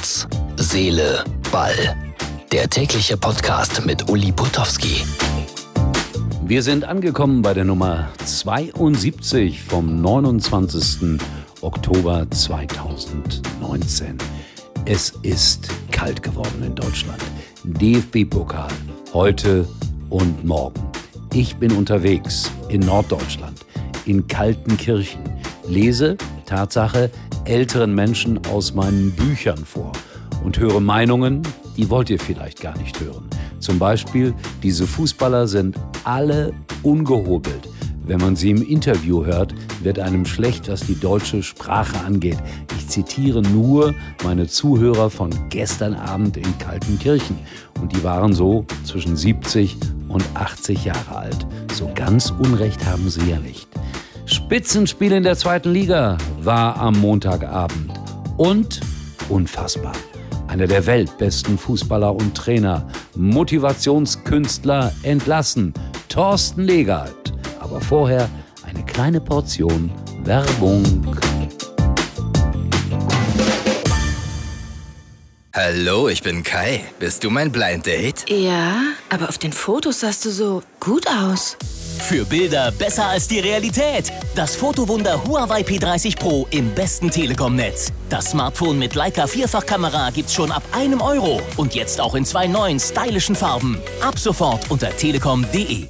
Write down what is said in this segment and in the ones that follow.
Herz, Seele, Ball. Der tägliche Podcast mit Uli Potowski. Wir sind angekommen bei der Nummer 72 vom 29. Oktober 2019. Es ist kalt geworden in Deutschland. DFB-Pokal heute und morgen. Ich bin unterwegs in Norddeutschland, in Kaltenkirchen, lese, Tatsache, älteren Menschen aus meinen Büchern vor und höre Meinungen, die wollt ihr vielleicht gar nicht hören. Zum Beispiel, diese Fußballer sind alle ungehobelt. Wenn man sie im Interview hört, wird einem schlecht, was die deutsche Sprache angeht. Ich zitiere nur meine Zuhörer von gestern Abend in Kaltenkirchen. Und die waren so zwischen 70 und 80 Jahre alt. So ganz Unrecht haben sie ja nicht. Spitzenspiel in der zweiten Liga war am Montagabend. Und unfassbar. Einer der weltbesten Fußballer und Trainer, Motivationskünstler entlassen, Thorsten Legat. Aber vorher eine kleine Portion Werbung. Hallo, ich bin Kai. Bist du mein Blind Date? Ja, aber auf den Fotos sahst du so gut aus. Für Bilder besser als die Realität. Das Fotowunder Huawei P30 Pro im besten Telekom-Netz. Das Smartphone mit Leica Vierfachkamera gibt's schon ab 1 Euro. Und jetzt auch in 2 neuen, stylischen Farben. Ab sofort unter telekom.de.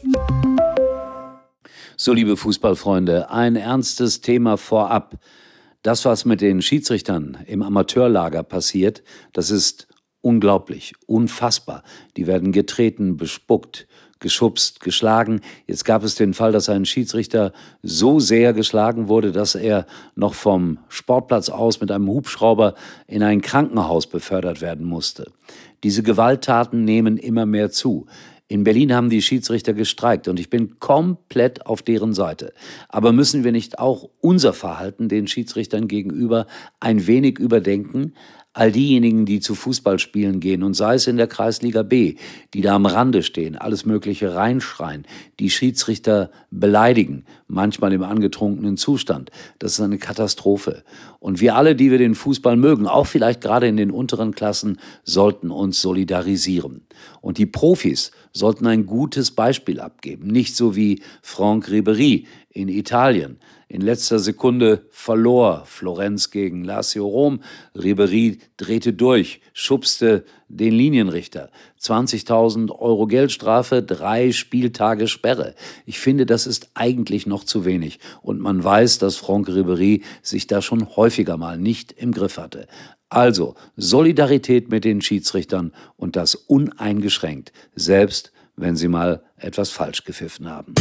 So, liebe Fußballfreunde, ein ernstes Thema vorab. Das, was mit den Schiedsrichtern im Amateurlager passiert, das ist unglaublich, unfassbar. Die werden getreten, bespuckt, geschubst, geschlagen. Jetzt gab es den Fall, dass ein Schiedsrichter so sehr geschlagen wurde, dass er noch vom Sportplatz aus mit einem Hubschrauber in ein Krankenhaus befördert werden musste. Diese Gewalttaten nehmen immer mehr zu. In Berlin haben die Schiedsrichter gestreikt und ich bin komplett auf deren Seite. Aber müssen wir nicht auch unser Verhalten den Schiedsrichtern gegenüber ein wenig überdenken? All diejenigen, die zu Fußballspielen gehen und sei es in der Kreisliga B, die da am Rande stehen, alles Mögliche reinschreien, die Schiedsrichter beleidigen, manchmal im angetrunkenen Zustand. Das ist eine Katastrophe. Und wir alle, die wir den Fußball mögen, auch vielleicht gerade in den unteren Klassen, sollten uns solidarisieren. Und die Profis sollten ein gutes Beispiel abgeben. Nicht so wie Franck Ribéry in Italien. In letzter Sekunde verlor Florenz gegen Lazio Rom. Ribéry drehte durch, schubste den Linienrichter. 20.000 Euro Geldstrafe, 3 Spieltage Sperre. Ich finde, das ist eigentlich noch zu wenig. Und man weiß, dass Franck Ribéry sich da schon häufiger mal nicht im Griff hatte. Also Solidarität mit den Schiedsrichtern und das uneingeschränkt, selbst wenn sie mal etwas falsch gepfiffen haben.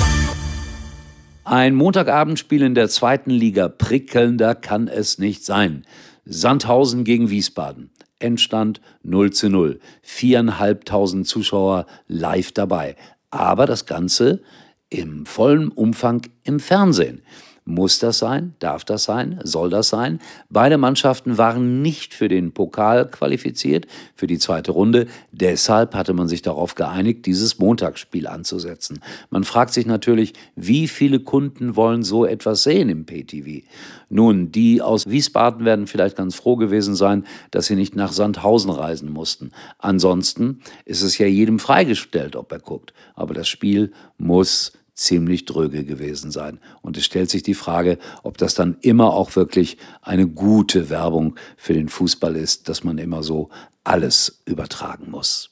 Ein Montagabendspiel in der zweiten Liga, prickelnder kann es nicht sein. Sandhausen gegen Wiesbaden. Endstand 0:0. 4.500 Zuschauer live dabei. Aber das Ganze im vollen Umfang im Fernsehen. Muss das sein? Darf das sein? Soll das sein? Beide Mannschaften waren nicht für den Pokal qualifiziert, für die zweite Runde. Deshalb hatte man sich darauf geeinigt, dieses Montagsspiel anzusetzen. Man fragt sich natürlich, wie viele Kunden wollen so etwas sehen im Pay-TV? Nun, die aus Wiesbaden werden vielleicht ganz froh gewesen sein, dass sie nicht nach Sandhausen reisen mussten. Ansonsten ist es ja jedem freigestellt, ob er guckt. Aber das Spiel muss ziemlich dröge gewesen sein. Und es stellt sich die Frage, ob das dann immer auch wirklich eine gute Werbung für den Fußball ist, dass man immer so alles übertragen muss.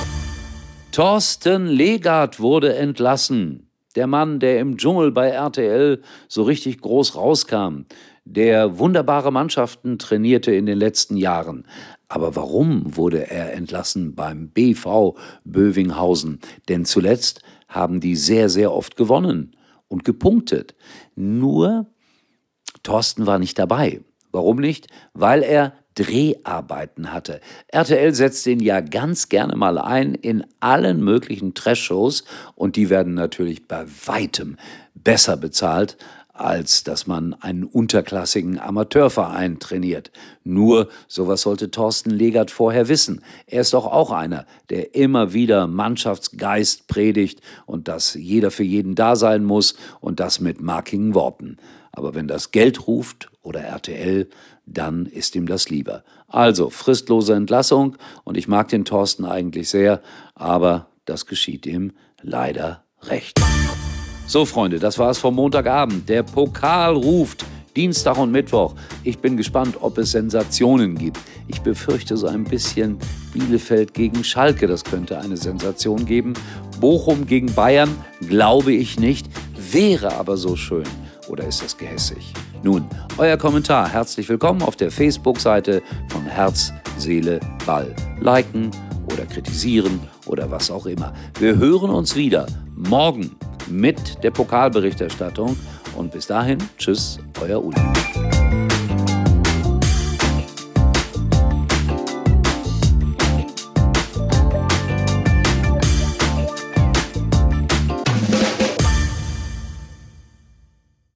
Thorsten Legat wurde entlassen. Der Mann, der im Dschungel bei RTL so richtig groß rauskam, der wunderbare Mannschaften trainierte in den letzten Jahren. Aber warum wurde er entlassen beim BV Bövinghausen? Denn zuletzt haben die sehr, sehr oft gewonnen und gepunktet. Nur Thorsten war nicht dabei. Warum nicht? Weil er Dreharbeiten hatte. RTL setzt ihn ja ganz gerne mal ein in allen möglichen Trash-Shows und die werden natürlich bei weitem besser bezahlt, als dass man einen unterklassigen Amateurverein trainiert. Nur, sowas sollte Thorsten Legat vorher wissen. Er ist doch auch einer, der immer wieder Mannschaftsgeist predigt und dass jeder für jeden da sein muss und das mit markigen Worten. Aber wenn das Geld ruft oder RTL, dann ist ihm das lieber. Also fristlose Entlassung und ich mag den Thorsten eigentlich sehr, aber das geschieht ihm leider recht. So Freunde, das war's vom Montagabend. Der Pokal ruft. Dienstag und Mittwoch. Ich bin gespannt, ob es Sensationen gibt. Ich befürchte so ein bisschen Bielefeld gegen Schalke. Das könnte eine Sensation geben. Bochum gegen Bayern glaube ich nicht. Wäre aber so schön. Oder ist das gehässig? Nun, euer Kommentar. Herzlich willkommen auf der Facebook-Seite von Herz, Seele, Ball. Liken oder kritisieren oder was auch immer. Wir hören uns wieder morgen mit der Pokalberichterstattung. Und bis dahin, tschüss, euer Uli.